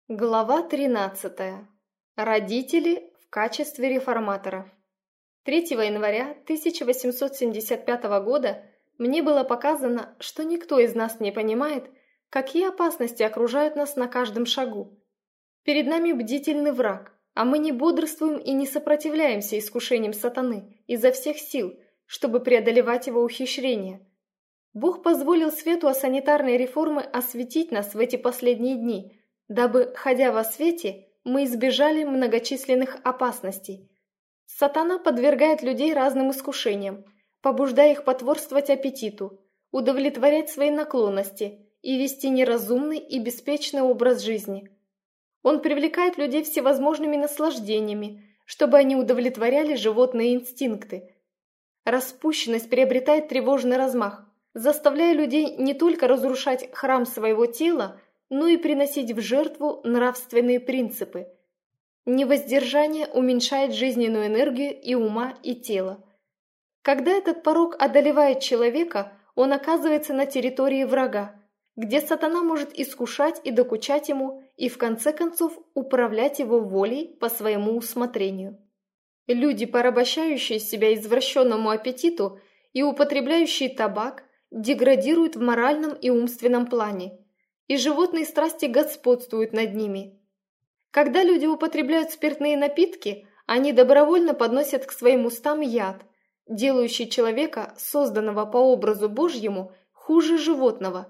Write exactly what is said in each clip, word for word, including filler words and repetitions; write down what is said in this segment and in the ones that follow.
Глава тринадцатая. Родители в качестве реформаторов. третьего января тысяча восемьсот семьдесят пятого года мне было показано, что никто из нас не понимает, какие опасности окружают нас на каждом шагу. Перед нами бдительный враг, а мы не бодрствуем и не сопротивляемся искушениям сатаны изо всех сил, чтобы преодолевать его ухищрения. Бог позволил свету о санитарной реформе осветить нас в эти последние дни, дабы, ходя во свете, мы избежали многочисленных опасностей. Сатана подвергает людей разным искушениям, побуждая их потворствовать аппетиту, удовлетворять свои наклонности и вести неразумный и беспечный образ жизни. Он привлекает людей всевозможными наслаждениями, чтобы они удовлетворяли животные инстинкты. Распущенность приобретает тревожный размах, заставляя людей не только разрушать храм своего тела, но и приносить в жертву нравственные принципы. Невоздержание уменьшает жизненную энергию и ума, и тела. Когда этот порок одолевает человека, он оказывается на территории врага, где сатана может искушать и докучать ему, и в конце концов управлять его волей по своему усмотрению. Люди, порабощающие себя извращенному аппетиту и употребляющие табак, деградируют в моральном и умственном плане, и животные страсти господствуют над ними. Когда люди употребляют спиртные напитки, они добровольно подносят к своим устам яд, делающий человека, созданного по образу Божьему, хуже животного.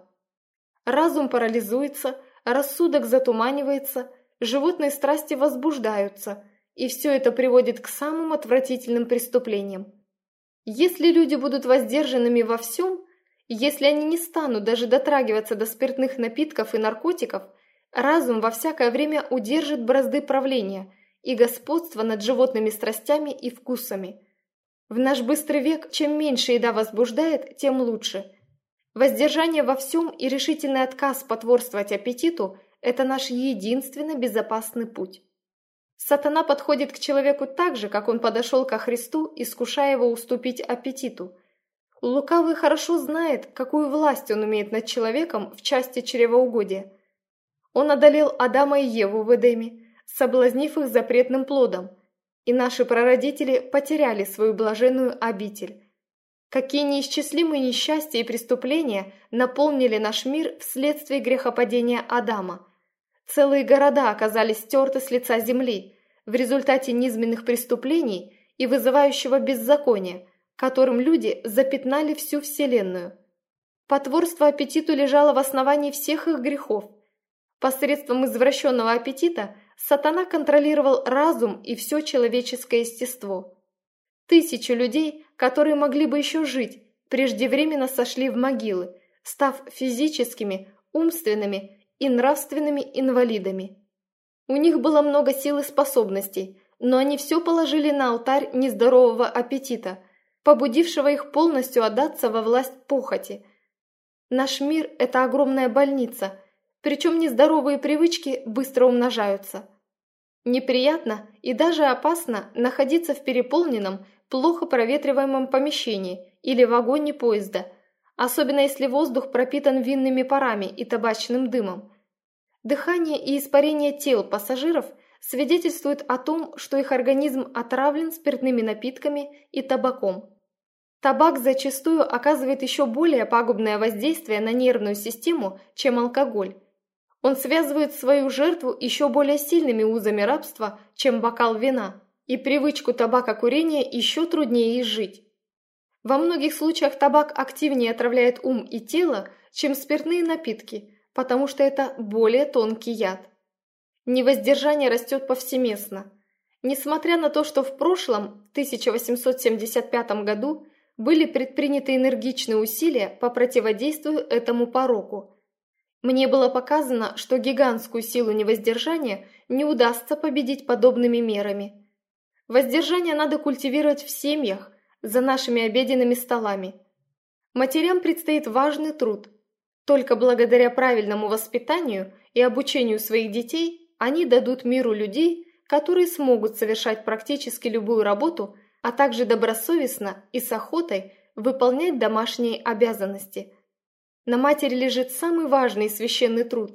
Разум парализуется, рассудок затуманивается, животные страсти возбуждаются, и все это приводит к самым отвратительным преступлениям. Если люди будут воздержанными во всем, если они не станут даже дотрагиваться до спиртных напитков и наркотиков, разум во всякое время удержит бразды правления и господства над животными страстями и вкусами. В наш быстрый век чем меньше еда возбуждает, тем лучше. Воздержание во всем и решительный отказ потворствовать аппетиту – это наш единственно безопасный путь. Сатана подходит к человеку так же, как он подошел ко Христу, искушая его уступить аппетиту. Лукавый хорошо знает, какую власть он имеет над человеком в части чревоугодия. Он одолел Адама и Еву в Эдеме, соблазнив их запретным плодом, и наши прародители потеряли свою блаженную обитель. Какие неисчислимые несчастья и преступления наполнили наш мир вследствие грехопадения Адама. Целые города оказались стерты с лица земли в результате низменных преступлений и вызывающего беззакония, которым люди запятнали всю вселенную. Потворство аппетиту лежало в основании всех их грехов. Посредством извращенного аппетита сатана контролировал разум и все человеческое естество. Тысячи людей, которые могли бы еще жить, преждевременно сошли в могилы, став физическими, умственными и нравственными инвалидами. У них было много сил и способностей, но они все положили на алтарь нездорового аппетита, побудившего их полностью отдаться во власть похоти. Наш мир – это огромная больница, причем нездоровые привычки быстро умножаются. Неприятно и даже опасно находиться в переполненном, плохо проветриваемом помещении или вагоне поезда, особенно если воздух пропитан винными парами и табачным дымом. Дыхание и испарение тел пассажиров свидетельствуют о том, что их организм отравлен спиртными напитками и табаком. Табак зачастую оказывает еще более пагубное воздействие на нервную систему, чем алкоголь. Он связывает свою жертву еще более сильными узами рабства, чем бокал вина, и привычку табакокурения еще труднее изжить. Во многих случаях табак активнее отравляет ум и тело, чем спиртные напитки, потому что это более тонкий яд. Невоздержание растет повсеместно. Несмотря на то, что в прошлом, тысяча восемьсот семьдесят пятом году, были предприняты энергичные усилия по противодействию этому пороку. Мне было показано, что гигантскую силу невоздержания не удастся победить подобными мерами. Воздержание надо культивировать в семьях, за нашими обеденными столами. Матерям предстоит важный труд. Только благодаря правильному воспитанию и обучению своих детей они дадут миру людей, которые смогут совершать практически любую работу, а также добросовестно и с охотой выполнять домашние обязанности. На матери лежит самый важный и священный труд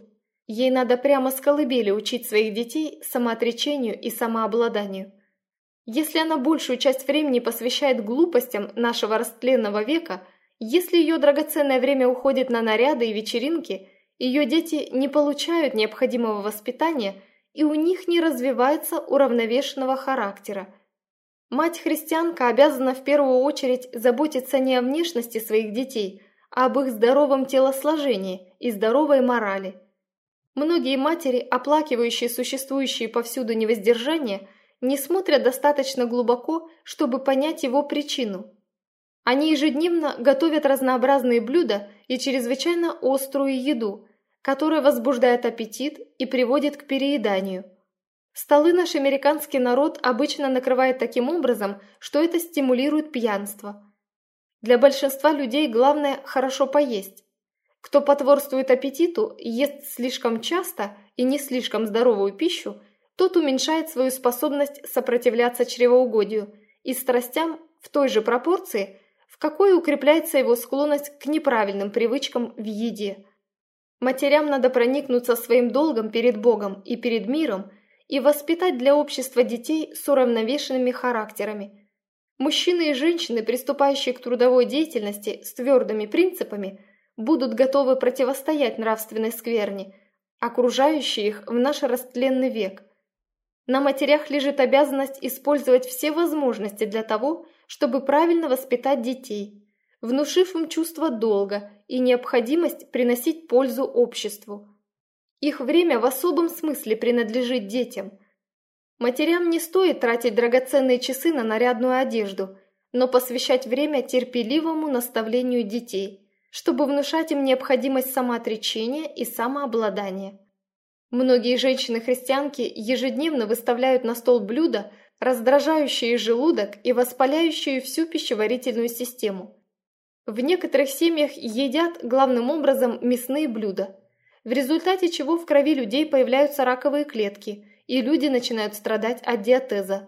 Ей надо прямо с колыбели учить своих детей самоотречению и самообладанию. Если она большую часть времени посвящает глупостям нашего растленного века, если ее драгоценное время уходит на наряды и вечеринки, ее дети не получают необходимого воспитания и у них не развивается уравновешенного характера. Мать-христианка обязана в первую очередь заботиться не о внешности своих детей, а об их здоровом телосложении и здоровой морали. Многие матери, оплакивающие существующие повсюду невоздержания, не смотрят достаточно глубоко, чтобы понять его причину. Они ежедневно готовят разнообразные блюда и чрезвычайно острую еду, которая возбуждает аппетит и приводит к перееданию. Столы наш американский народ обычно накрывает таким образом, что это стимулирует пьянство. Для большинства людей главное хорошо поесть. Кто потворствует аппетиту, ест слишком часто и не слишком здоровую пищу, тот уменьшает свою способность сопротивляться чревоугодию и страстям в той же пропорции, в какой укрепляется его склонность к неправильным привычкам в еде. Матерям надо проникнуться своим долгом перед Богом и перед миром и воспитать для общества детей с уравновешенными характерами. Мужчины и женщины, приступающие к трудовой деятельности с твердыми принципами, будут готовы противостоять нравственной скверне, окружающей их в наш растленный век. На матерях лежит обязанность использовать все возможности для того, чтобы правильно воспитать детей, внушив им чувство долга и необходимость приносить пользу обществу. Их время в особом смысле принадлежит детям. Матерям не стоит тратить драгоценные часы на нарядную одежду, но посвящать время терпеливому наставлению детей, чтобы внушать им необходимость самоотречения и самообладания. Многие женщины-христианки ежедневно выставляют на стол блюда, раздражающие желудок и воспаляющие всю пищеварительную систему. В некоторых семьях едят главным образом мясные блюда, в результате чего в крови людей появляются раковые клетки, и люди начинают страдать от диатеза.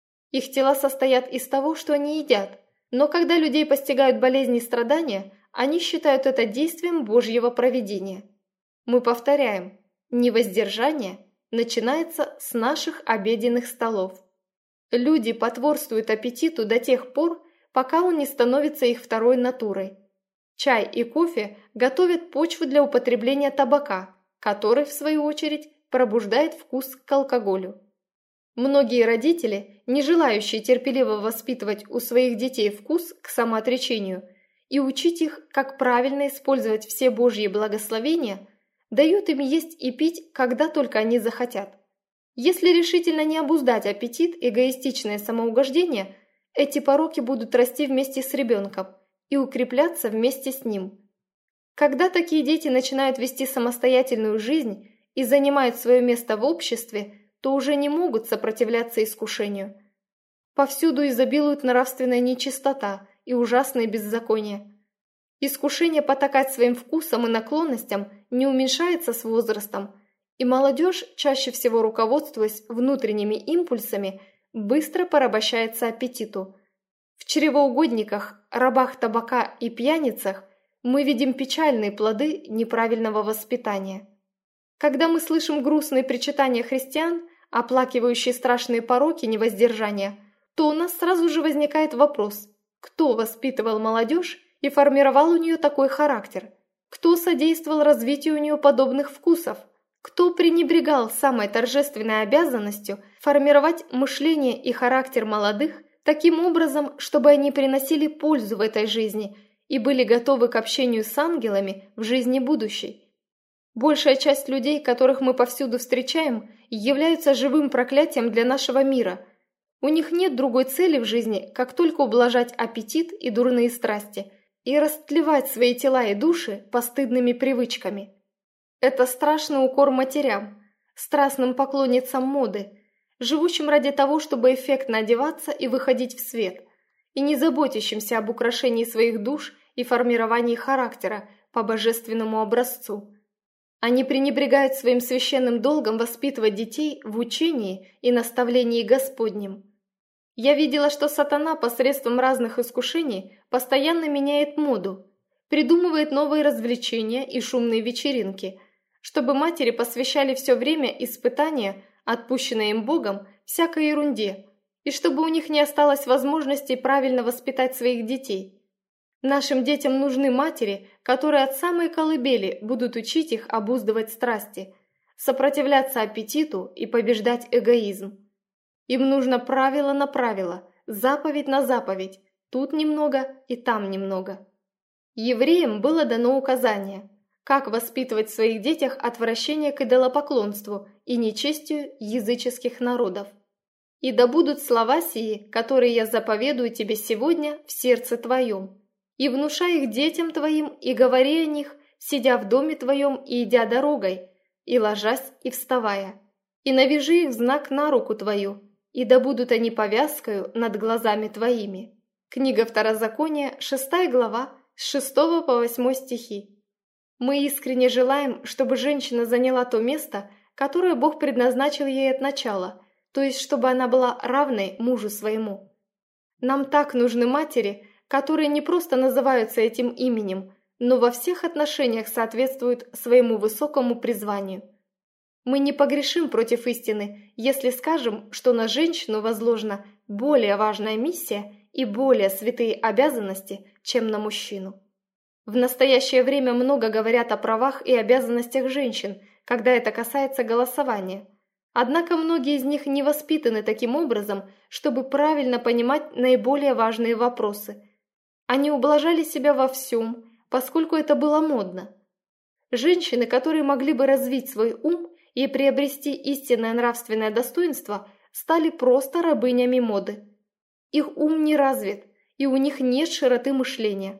Их тела состоят из того, что они едят, но когда людей постигают болезни и страдания, они считают это действием Божьего провидения. Мы повторяем, невоздержание начинается с наших обеденных столов. Люди потворствуют аппетиту до тех пор, пока он не становится их второй натурой. Чай и кофе готовят почву для употребления табака, который, в свою очередь, пробуждает вкус к алкоголю. Многие родители, не желающие терпеливо воспитывать у своих детей вкус к самоотречению и учить их, как правильно использовать все Божьи благословения, дают им есть и пить, когда только они захотят. Если решительно не обуздать аппетит и эгоистичное самоугождение, эти пороки будут расти вместе с ребенком и укрепляться вместе с ним. Когда такие дети начинают вести самостоятельную жизнь и занимают свое место в обществе, то уже не могут сопротивляться искушению. Повсюду изобилует нравственная нечистота и ужасные беззакония. Искушение потакать своим вкусам и наклонностям не уменьшается с возрастом, и молодежь, чаще всего руководствуясь внутренними импульсами, быстро порабощается аппетиту. В чревоугодниках, рабах табака и пьяницах мы видим печальные плоды неправильного воспитания. Когда мы слышим грустные причитания христиан, оплакивающие страшные пороки невоздержания, то у нас сразу же возникает вопрос, кто воспитывал молодежь и формировал у нее такой характер? Кто содействовал развитию у нее подобных вкусов? Кто пренебрегал самой торжественной обязанностью формировать мышление и характер молодых таким образом, чтобы они приносили пользу в этой жизни и были готовы к общению с ангелами в жизни будущей? Большая часть людей, которых мы повсюду встречаем, являются живым проклятием для нашего мира. У них нет другой цели в жизни, как только ублажать аппетит и дурные страсти и растлевать свои тела и души постыдными привычками. Это страшный укор матерям, страстным поклонницам моды, живущим ради того, чтобы эффектно одеваться и выходить в свет, и не заботящимся об украшении своих душ и формировании характера по божественному образцу. Они пренебрегают своим священным долгом воспитывать детей в учении и наставлении Господнем. Я видела, что сатана посредством разных искушений постоянно меняет моду, придумывает новые развлечения и шумные вечеринки, чтобы матери посвящали все время испытания, отпущенное им Богом, всякой ерунде, и чтобы у них не осталось возможности правильно воспитать своих детей. Нашим детям нужны матери, которые от самой колыбели будут учить их обуздывать страсти, сопротивляться аппетиту и побеждать эгоизм. Им нужно правило на правило, заповедь на заповедь, тут немного и там немного. Евреям было дано указание, как воспитывать в своих детях отвращение к идолопоклонству и нечестию языческих народов. «И да будут слова сии, которые я заповедую тебе сегодня в сердце твоем, и внушай их детям твоим, и говори о них, сидя в доме твоем и идя дорогой, и ложась и вставая, и навяжи их в знак на руку твою, и да будут они повязкою над глазами твоими». Книга Второзакония, шестая глава, с шестого по восьмой стихи. Мы искренне желаем, чтобы женщина заняла то место, которое Бог предназначил ей от начала, то есть чтобы она была равной мужу своему. Нам так нужны матери, которые не просто называются этим именем, но во всех отношениях соответствуют своему высокому призванию. Мы не погрешим против истины, если скажем, что на женщину возложена более важная миссия и более святые обязанности, чем на мужчину. В настоящее время много говорят о правах и обязанностях женщин, когда это касается голосования. Однако многие из них не воспитаны таким образом, чтобы правильно понимать наиболее важные вопросы. Они ублажали себя во всем, поскольку это было модно. Женщины, которые могли бы развить свой ум и приобрести истинное нравственное достоинство, стали просто рабынями моды. Их ум не развит, и у них нет широты мышления.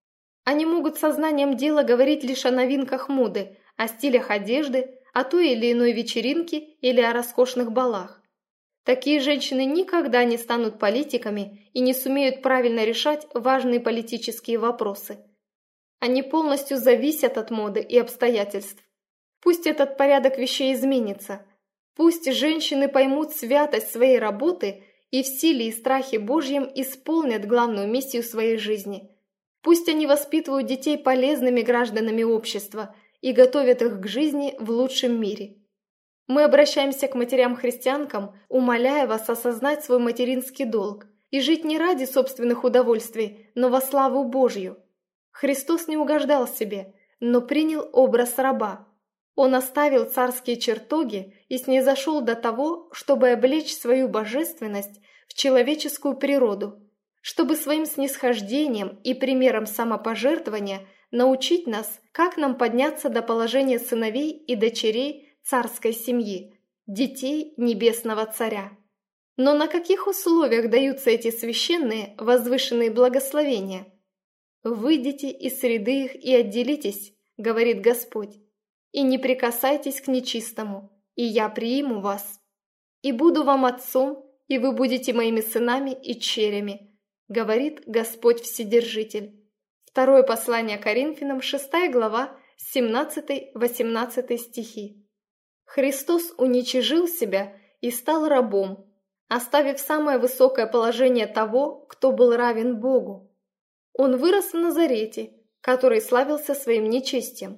Они могут сознанием дела говорить лишь о новинках моды, о стилях одежды, о той или иной вечеринке или о роскошных балах. Такие женщины никогда не станут политиками и не сумеют правильно решать важные политические вопросы. Они полностью зависят от моды и обстоятельств. Пусть этот порядок вещей изменится. Пусть женщины поймут святость своей работы и в силе и страхе Божьем исполнят главную миссию своей жизни. Пусть они воспитывают детей полезными гражданами общества и готовят их к жизни в лучшем мире. Мы обращаемся к матерям-христианкам, умоляя вас осознать свой материнский долг и жить не ради собственных удовольствий, но во славу Божью. Христос не угождал себе, но принял образ раба. Он оставил царские чертоги и снизошел до того, чтобы облечь свою божественность в человеческую природу, чтобы своим снисхождением и примером самопожертвования научить нас, как нам подняться до положения сыновей и дочерей царской семьи, детей небесного царя. Но на каких условиях даются эти священные, возвышенные благословения? «Выйдите из среды их и отделитесь, — говорит Господь, — и не прикасайтесь к нечистому, и я приму вас. И буду вам отцом, и вы будете моими сынами и черями, — говорит Господь Вседержитель». Второе послание Коринфянам, шестая глава, семнадцатый-восемнадцатый стихи. Христос уничижил себя и стал рабом, оставив самое высокое положение того, кто был равен Богу. Он вырос в Назарете, который славился своим нечестием.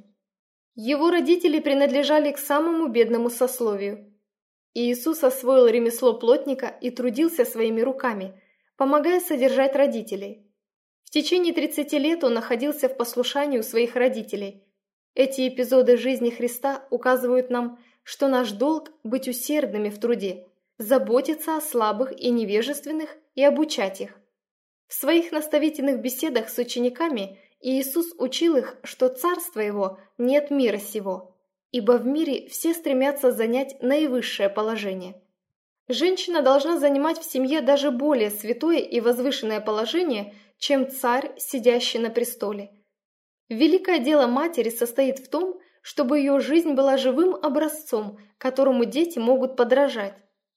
Его родители принадлежали к самому бедному сословию. Иисус освоил ремесло плотника и трудился своими руками, помогая содержать родителей. В течение тридцати лет он находился в послушании у своих родителей. Эти эпизоды жизни Христа указывают нам, что наш долг – быть усердными в труде, заботиться о слабых и невежественных и обучать их. В своих наставительных беседах с учениками Иисус учил их, что царство его не от мира сего, ибо в мире все стремятся занять наивысшее положение. Женщина должна занимать в семье даже более святое и возвышенное положение, чем царь, сидящий на престоле. Великое дело матери состоит в том, чтобы ее жизнь была живым образцом, которому дети могут подражать.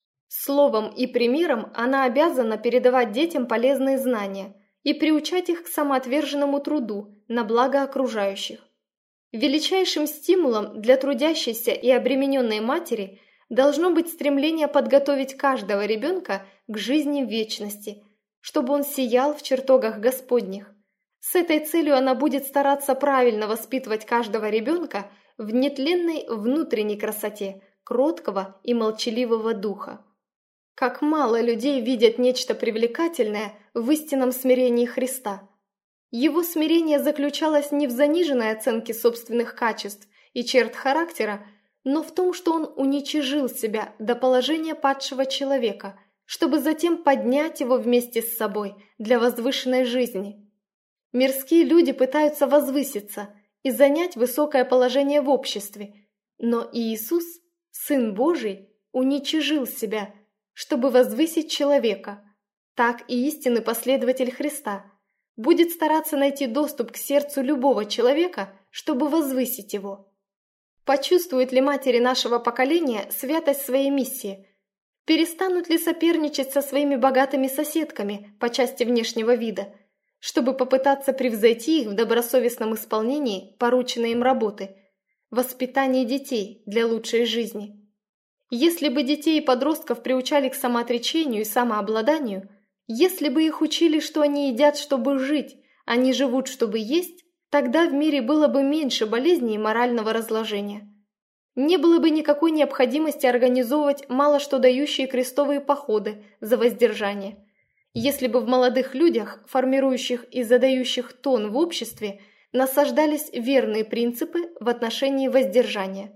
Словом и примером она обязана передавать детям полезные знания и приучать их к самоотверженному труду на благо окружающих. Величайшим стимулом для трудящейся и обремененной матери должно быть стремление подготовить каждого ребенка к жизни в вечности, чтобы он сиял в чертогах Господних. С этой целью она будет стараться правильно воспитывать каждого ребенка в нетленной внутренней красоте, кроткого и молчаливого духа. Как мало людей видят нечто привлекательное в истинном смирении Христа. Его смирение заключалось не в заниженной оценке собственных качеств и черт характера, но в том, что он уничижил себя до положения падшего человека, чтобы затем поднять его вместе с собой для возвышенной жизни. Мирские люди пытаются возвыситься и занять высокое положение в обществе, но Иисус, Сын Божий, уничижил себя, чтобы возвысить человека. Так и истинный последователь Христа будет стараться найти доступ к сердцу любого человека, чтобы возвысить его. Почувствуют ли матери нашего поколения святость своей миссии? Перестанут ли соперничать со своими богатыми соседками по части внешнего вида, чтобы попытаться превзойти их в добросовестном исполнении порученной им работы, воспитании детей для лучшей жизни? Если бы детей и подростков приучали к самоотречению и самообладанию, если бы их учили, что они едят, чтобы жить, а не живут, чтобы есть, тогда в мире было бы меньше болезней и морального разложения. Не было бы никакой необходимости организовывать мало что дающие крестовые походы за воздержание. Если бы в молодых людях, формирующих и задающих тон в обществе, насаждались верные принципы в отношении воздержания.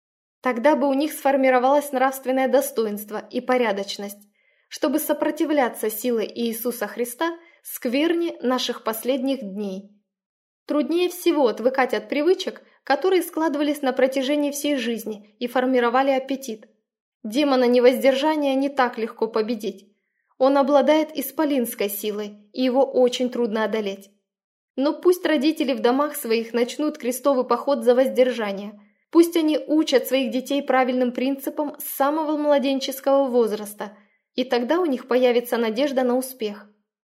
Тогда бы у них сформировалось нравственное достоинство и порядочность, чтобы сопротивляться силе Иисуса Христа скверне наших последних дней. Труднее всего отвыкать от привычек, которые складывались на протяжении всей жизни и формировали аппетит. Демона невоздержания не так легко победить. Он обладает исполинской силой, и его очень трудно одолеть. Но пусть родители в домах своих начнут крестовый поход за воздержание. Пусть они учат своих детей правильным принципам с самого младенческого возраста, и тогда у них появится надежда на успех.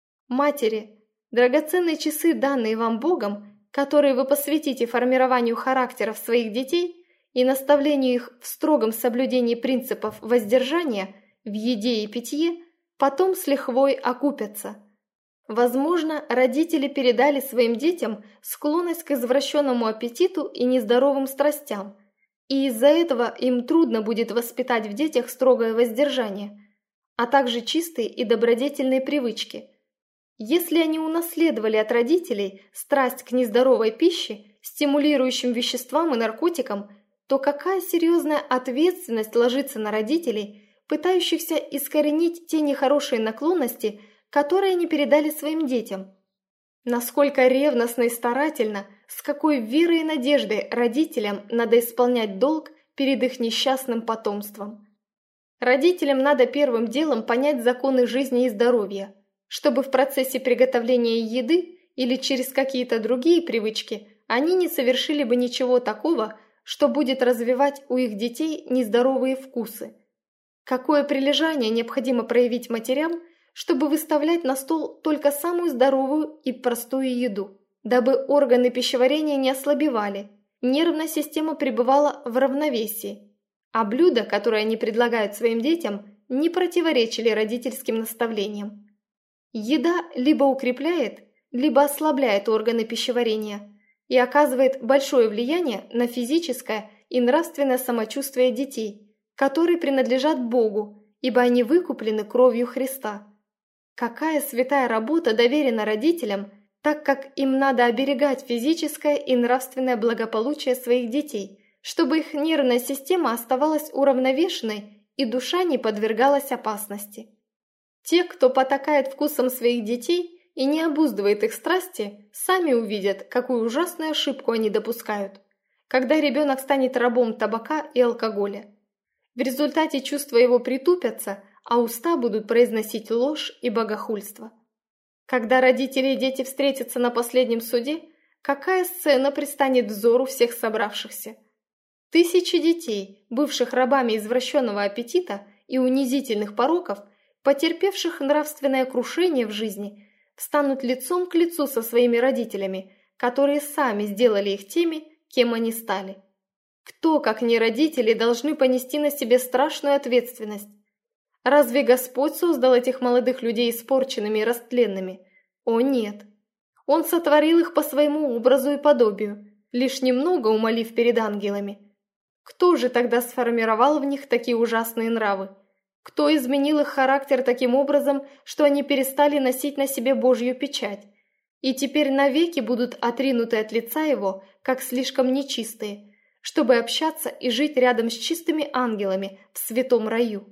Матери, драгоценные часы, данные вам Богом, которые вы посвятите формированию характеров своих детей и наставлению их в строгом соблюдении принципов воздержания в еде и питье, потом с лихвой окупятся. Возможно, родители передали своим детям склонность к извращенному аппетиту и нездоровым страстям, и из-за этого им трудно будет воспитать в детях строгое воздержание, а также чистые и добродетельные привычки. Если они унаследовали от родителей страсть к нездоровой пище, стимулирующим веществам и наркотикам, то какая серьезная ответственность ложится на родителей, пытающихся искоренить те нехорошие наклонности, которые они передали своим детям? Насколько ревностно и старательно, с какой верой и надеждой родителям надо исполнять долг перед их несчастным потомством. Родителям надо первым делом понять законы жизни и здоровья, чтобы в процессе приготовления еды или через какие-то другие привычки они не совершили бы ничего такого, что будет развивать у их детей нездоровые вкусы. Какое прилежание необходимо проявить матерям, чтобы выставлять на стол только самую здоровую и простую еду, дабы органы пищеварения не ослабевали, нервная система пребывала в равновесии, а блюда, которые они предлагают своим детям, не противоречили родительским наставлениям. Еда либо укрепляет, либо ослабляет органы пищеварения и оказывает большое влияние на физическое и нравственное самочувствие детей, которые принадлежат Богу, ибо они выкуплены кровью Христа. Какая святая работа доверена родителям, так как им надо оберегать физическое и нравственное благополучие своих детей, чтобы их нервная система оставалась уравновешенной и душа не подвергалась опасности. Те, кто потакает вкусом своих детей и не обуздывает их страсти, сами увидят, какую ужасную ошибку они допускают, когда ребенок станет рабом табака и алкоголя. В результате чувства его притупятся, а уста будут произносить ложь и богохульство. Когда родители и дети встретятся на последнем суде, какая сцена предстанет взору всех собравшихся? Тысячи детей, бывших рабами извращенного аппетита и унизительных пороков, потерпевших нравственное крушение в жизни, встанут лицом к лицу со своими родителями, которые сами сделали их теми, кем они стали. Кто, как не родители, должны понести на себе страшную ответственность? Разве Господь создал этих молодых людей испорченными и растленными? О нет! Он сотворил их по своему образу и подобию. лишь немного умолив перед ангелами. Кто же тогда сформировал в них такие ужасные нравы? Кто изменил их характер таким образом, что они перестали носить на себе Божью печать, и теперь навеки будут отринуты от лица его, как слишком нечистые, чтобы общаться и жить рядом с чистыми ангелами в святом раю?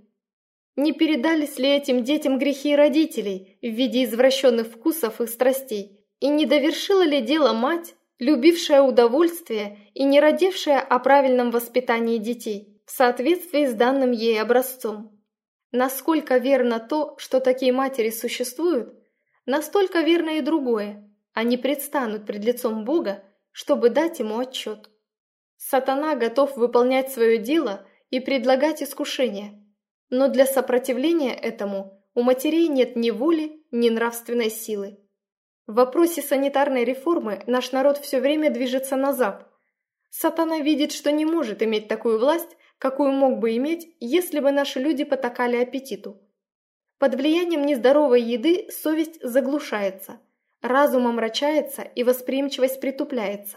Не передались ли этим детям грехи родителей в виде извращенных вкусов и страстей? И не довершила ли дело мать, любившая удовольствие и не родившая о правильном воспитании детей, в соответствии с данным ей образцом? Насколько верно то, что такие матери существуют, настолько верно и другое. Они предстанут пред лицом Бога, чтобы дать ему отчет. Сатана готов выполнять свое дело и предлагать искушения, но для сопротивления этому у матерей нет ни воли, ни нравственной силы. В вопросе санитарной реформы наш народ все время движется назад. Сатана видит, что не может иметь такую власть, какую мог бы иметь, если бы наши люди потакали аппетиту. Под влиянием нездоровой еды совесть заглушается, разум омрачается и восприимчивость притупляется.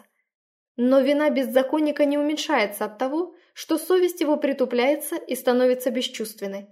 Но вина беззаконника не уменьшается от того, что совесть его притупляется и становится бесчувственной.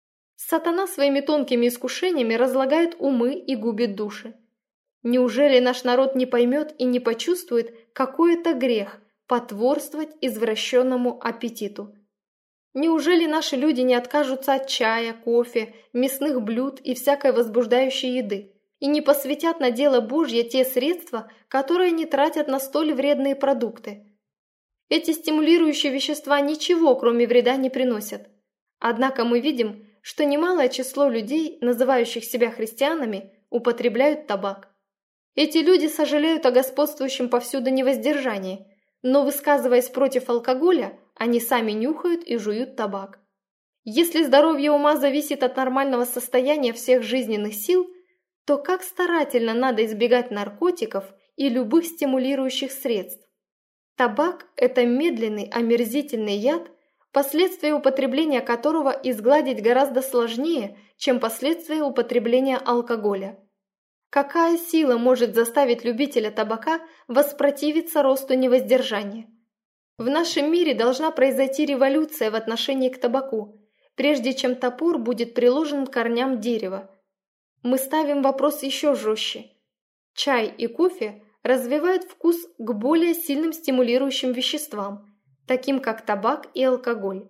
Сатана своими тонкими искушениями разлагает умы и губит души. Неужели наш народ не поймет и не почувствует, какой это грех потворствовать извращенному аппетиту? Неужели наши люди не откажутся от чая, кофе, мясных блюд и всякой возбуждающей еды и не посвятят на дело Божье те средства, которые не тратят на столь вредные продукты? Эти стимулирующие вещества ничего, кроме вреда, не приносят. Однако мы видим, что немалое число людей, называющих себя христианами, употребляют табак. Эти люди сожалеют о господствующем повсюду невоздержании, но, высказываясь против алкоголя, они сами нюхают и жуют табак. Если здоровье ума зависит от нормального состояния всех жизненных сил, то как старательно надо избегать наркотиков и любых стимулирующих средств. Табак – это медленный, омерзительный яд, последствия употребления которого изгладить гораздо сложнее, чем последствия употребления алкоголя. Какая сила может заставить любителя табака воспротивиться росту невоздержания? В нашем мире должна произойти революция в отношении к табаку, прежде чем топор будет приложен к корням дерева. Мы ставим вопрос еще жестче. Чай и кофе развивают вкус к более сильным стимулирующим веществам, таким как табак и алкоголь.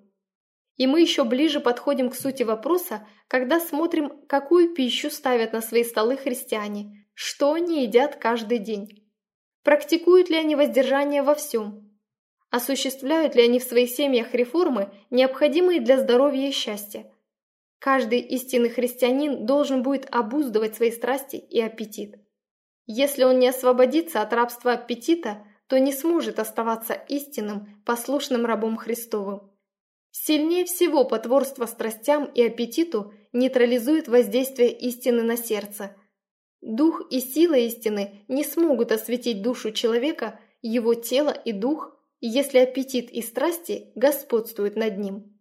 И мы еще ближе подходим к сути вопроса, когда смотрим, какую пищу ставят на свои столы христиане, что они едят каждый день. Практикуют ли они воздержание во всем? Осуществляют ли они в своих семьях реформы, необходимые для здоровья и счастья? Каждый истинный христианин должен будет обуздывать свои страсти и аппетит. Если он не освободится от рабства аппетита, то не сможет оставаться истинным, послушным рабом Христовым. Сильнее всего потворство страстям и аппетиту нейтрализует воздействие истины на сердце. Дух и сила истины не смогут осветить душу человека, его тело и дух, если аппетит и страсти господствуют над ним.